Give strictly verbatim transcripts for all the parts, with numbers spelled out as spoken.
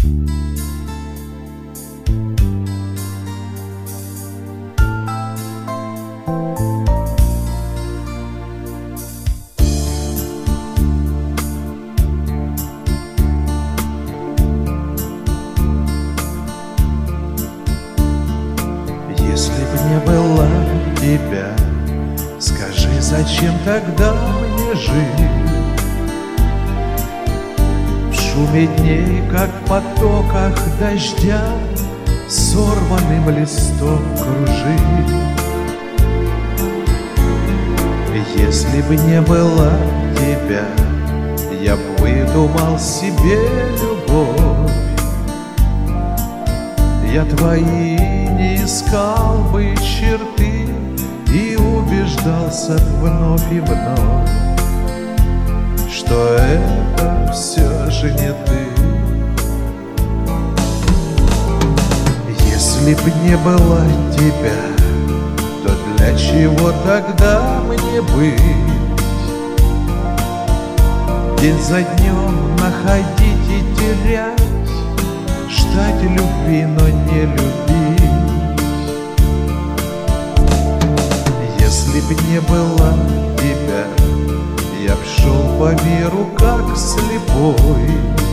Если б не было тебя, скажи, зачем тогда мне жить? В шуме дней, как в потоках дождя, сорванным листом кружить. Если б не было тебя, я б выдумал себе любовь. Я твои не искал бы черты и убеждался вновь и вновь, что это все же не ты. Если б не было тебя, то для чего тогда мне быть? День за днем находить и терять, ждать любви, но не любить. Если б не было тебя, я б шел по миру как слепой,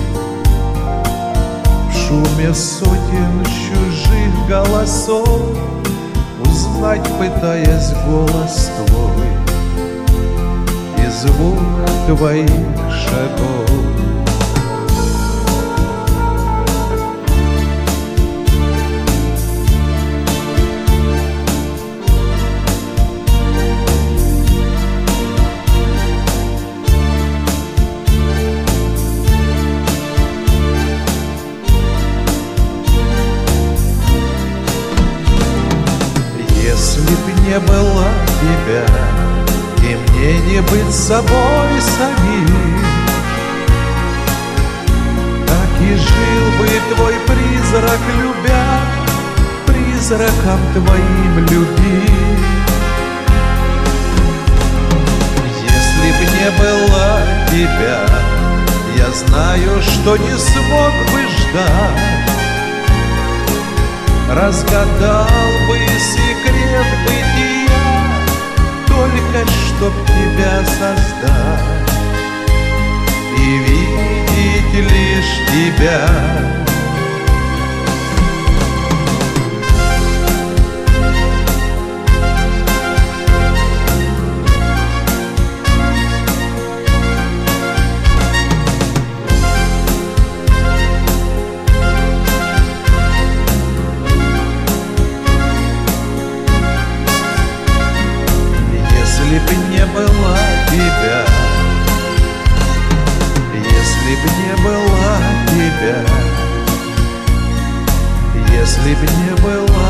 в шуме сотен чужих голосов, узнать пытаясь голос твой и звук твоих шагов. Если б не было тебя, и мне не быть собой самим, так и жил бы твой призрак, любя, призраком твоим любим. Если б не было тебя, я знаю, что не смог бы ждать, разгадал бы секрет бытия, только чтоб тебя создать и видеть лишь тебя. Если б не было тебя, если б не было тебя, если б не было